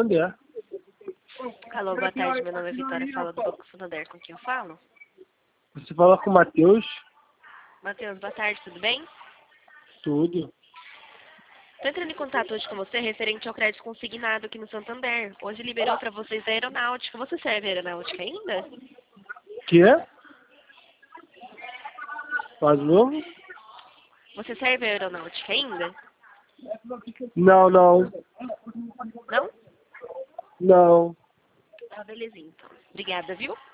Santander. Alô, boa tarde, meu nome é Vitória, fala do Banco Santander, com quem eu falo? Você fala com o Matheus? Matheus, boa tarde, tudo bem? Tudo. Estou entrando em contato hoje com você referente ao crédito consignado aqui no Santander. Hoje liberou para vocês da aeronáutica. Você serve a aeronáutica ainda? Que é? Faz novo? Você serve a aeronáutica ainda? Não, não. Não? Não. Ah, belezinha, então. Obrigada, viu?